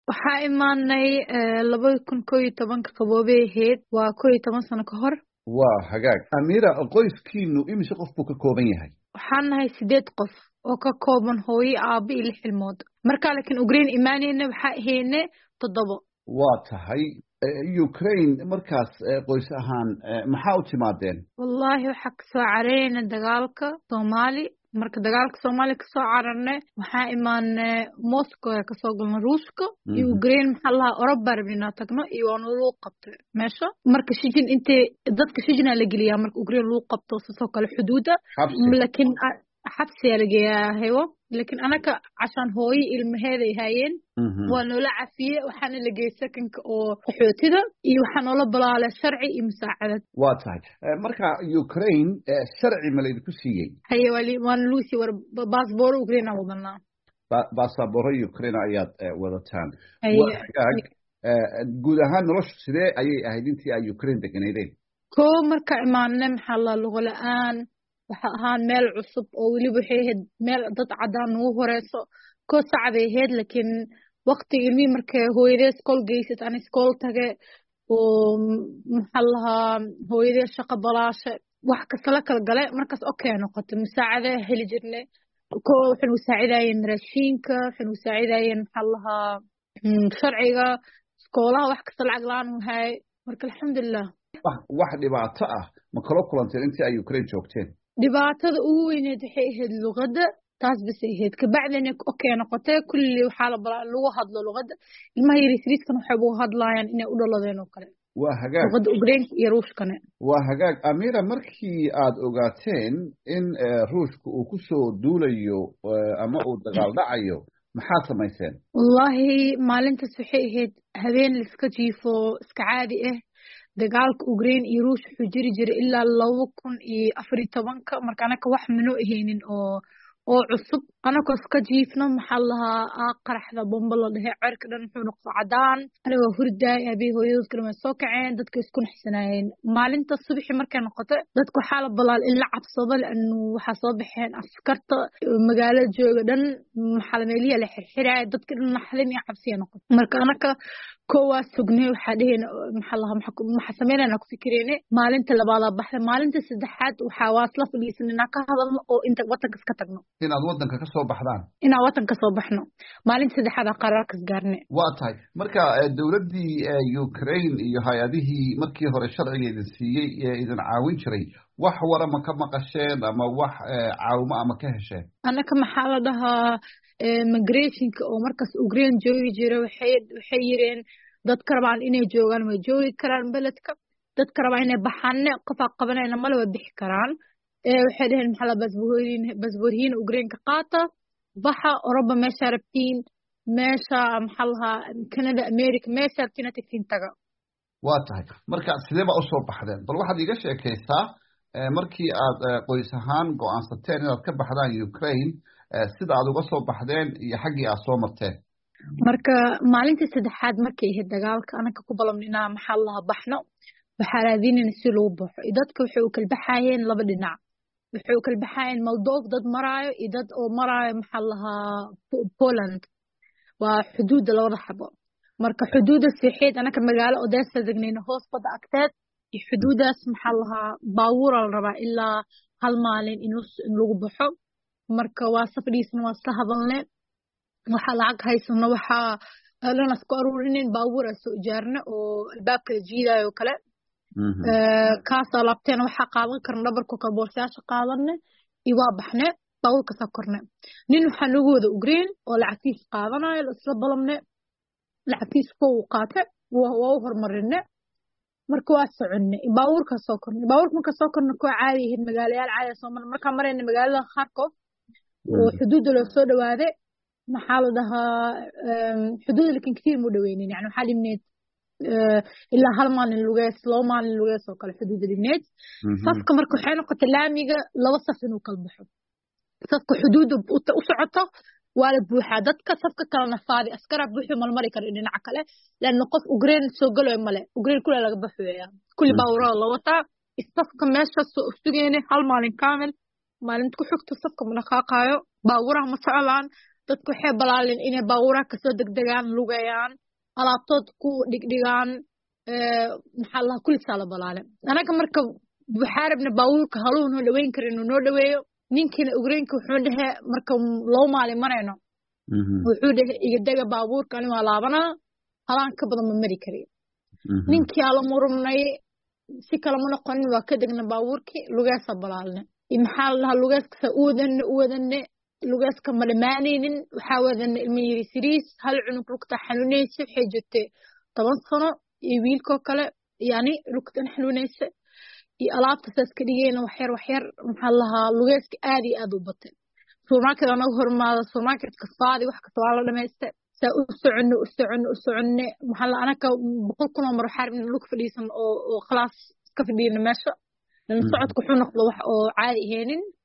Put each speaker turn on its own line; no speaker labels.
waxaa imaanay 2011 qaboobay ahayd waa 11 sano ka hor.
waa hagaag. Amira, qoyskiinu imise qof buu ka kooban yahay?
waxaan nahay 8 qof oo ka kooban hooyo aabbo iyo 6 ilmood. markaa laakiin Ukraine imaanayna waxaa ahayne 7.
waa tahay Ukraine markaas qoys ahaan maxaa u timaadeen?
wallaahi waxaa kasoo cararayna dagaalka Soomaali. marka dagaalka Soomaali kasoo cararnay waxaa imaanay Moscow ee kasoo galnay Ruushka iyo Ukraine maxaa lahaa Oroba rabnaa tagno iyo waanu lagu qabtay meesha. marka shijin intee dadka shijina la geliyaa marka Ukraine lagu qabto soo kale xuduuda laakiin xabsi la geeyaa heewo. laakiin anaka cashan hooyo ilmaheeda ay hayeen waa noola cafiyay waxaana la geeyay sakanka oo qaxootida iyo waxaa noola balaalay sharci iyo musaacadad.
waa tahay marka Ukraine sharci ma laydinku siiyey?
haye waan luusi war baasboor Ukraine aan wadanaa.
baasabooro Ukraine ayaad wadataan. guud ahaan noloshu sidee ayay ahayd intii ay Ukraine deganaydeen?
marka imaanay maxaa la luqo la'aan waxa ahaan meel cusub oo waliba waxay ahayd meel dad cadaan ugu horeyso sacday ahayd. laakiin waqti ilmii markay hooyadee iskool geysat aan iskool tage oo maxaa lahaa hooyadee shaqo balaashe wax kasta la kala galay markaas noqotay musaacada heli jirnay. waxay musaacidayeen raashinka, waxay musaacidayeen maxaa lahaa sharciga iskoolaha wax kasta lacag la'aan u hay. marka alxamdulilah.
wax dhibaato ah ma kala kulanteen intii ay Ukraine joogteen?
dhibaatada ugu weyneed waxay ahayd luqadda taas bas ahayd. kabacdina noqotay kulli waxaa lagu hadlo luqadda. ilmaha yariisriiskan waxay ugu hadlayaan inay u dhaladeen oo kale.
waa hagaag.
luqadda Ukraine iyo Ruushkana.
waa hagaag. Amira, markii aad ogaateen in Ruushku uu ku soo duulayo ama uu dagaal dhacayo maxaa samayseen?
wallaahi maalintaas waxay ahayd habeen la iska jiifo iska caadi ah. dagaalka Ukraine iyo Ruush wuxuu jiri jiray ilaa 2014 marka anaka wax manoo ahaynin oo cusub. anakoo iska jiifno maxaa lahaa qaraxda bomba la dhahay cirka dhan wuxuu noqday cadaan. anigoo hurdaay aabay hooyadood kale way soo kaceen dadka isku naxsanaayeen. maalinta subaxi markay noqotay dadku waxaa la balaal in la cabsado laanu waxaa soo baxeen askarta magaalada jooga dhan maxaa meeliya la xirxiraay dadka dhan naxdin iyo cabsiya noqotay. marka anaka waa sugnay waxaa dhahayna maxaa sameynayna ku fikirayna. maalinta labaad baxday maalinta saddexaad waxaa waasla fadhiisanayna ka hadalno oo inta wadanka iska tagno.
inaad wadanka ka soo baxdaan?
inaan wadanka soo baxno maalinta saddexaad qaraarkaas gaarnay.
waa tahay marka dawladdii Ukraine iyo hay-adihii markii hore sharciga idin siiyey ee idin caawin jiray wax warama ka maqasheen ama wax caawimo ama ka hesheen? anaka
maxaa la dhahaa migrationka oo markaas Ukraine joogi jira waxay yireen dadka rabaan inay joogaan way joogi karaan beledka. dadka rabaan inay baxaan qofa qabanayna ma la bixi karaan. waxay dhaheen maxaa la basboorhiin Ukraine ka qaata baxa Oroba meesha rabtiin meesha maxaa lahaa Canada America meesha rabtiin tagtiin taga. waa tahay marka sidee baa u soo baxdeen? bal waxaad iga sheekaysaa markii aad qoys ahaan go'aansateen inaad ka baxdaan Ukraine sida aad uga soo baxdeen iyo xaggii aad soo marteen. marka maalintii saddexaad markay ahayd dagaalka anaka ku ballamnaa maxaa lahaa baxno waxaa raadinayna si lagu baxo. dadka waxay u kala baxayeen laba dhinac. waxay u kala baxayeen Moldova dad maraayo iyo dad oo maraayo maxaa lahaa Poland. waa xuduudda labada xabo. marka xuduudaas waxayd anaka magaalo Odessa degnayna hoos bada agteed iyo xuduudaas maxaa lahaa baabuur la rabaa ilaa hal maalin in lagu baxo. marka waa safadiisna waa isla hadalnay waxaa lacag haysano waxaa lana isku aruurinin baabuur soo ijaarna oo albaabka la jiidayo kale. kaasa laabteen waxaa qaadan karna dhabarka kala boorsayaasha qaadanay iyo waa baxnay baabuurka soo kornay. nin waxaa nagu wada Ukraine oo lacagtiis qaadanayo isla balamnay lacagtiis uu qaatay waa u hormarinay. marka waa soconay baabuurka soo kornay. baabuurka marka soo kornay ku caadi yahay magaalayaal caadi soo marka marayna magaalada Kharkov oo xuduudda loo soo dhawaaday. maxaa la dhahaa xuduudda laakiin kitiir mu dhaweynin yani waxaa dhimneed ilaa hal maalin lugeys laba maalin lugeys oo kale xuduudda dhimneed. safka marka waxay noqotay laamiga laba saf inuu kala baxo. safka xuduudda u socoto waa la buuxaa dadka safka kalena faadi askara buuxu malmari kara dhinaca kale laana qof Ukraine soo galayo male. Ukraine kula laga baxweeyaa kulli baabuurada la wataa. safka meesha soo sugayna hal maalin kaamil maalinta ku xigta safka ma dhaqaaqayo baabuuraha ma socdaan dadku waxay balaaleen inay baabuuraha kasoo degdegaan lugayaan alaabtood ku dhigdhigaan maxaa la kulisaa la balaaleen anaga marka waxaa rabna baabuurka haluu noo dhaweyn kara inuu noo dhaweeyo ninkiina ugreenka wuxuu dhehe marka loo maalin marayno wuxuu dhehe iga dega baabuurka ani waa laabanaa halaan ka badan ma mari kariyo ninkii ala murumnay si kale ma noqonin waa ka degna baabuurkii lugeesa balaalne maxaa la dhahaa lugeeska u wadanne lugeeska ma dhamaanaynin waxaa wadanne ilma yiri siriis hal cunug lugta xanuunaysa waxay jirtay 10 sano iyo wiilkoo kale yani lugtan xanuunaysa iyo alaabta saas ka dhigayna waxyar maxaa la dhahaa lugeeska aad iyo aad u batay supermarket anaga hormaada supermarketka faadi wax kasta waa la dhamaystay saa u soconne maxaa la anaka 100 kun oo mar waxaa rabnay lug fadhiisan oo khalaas iska fadhiyana meesha lan socodku wuxuu noqdo wax oo caadi ahaynin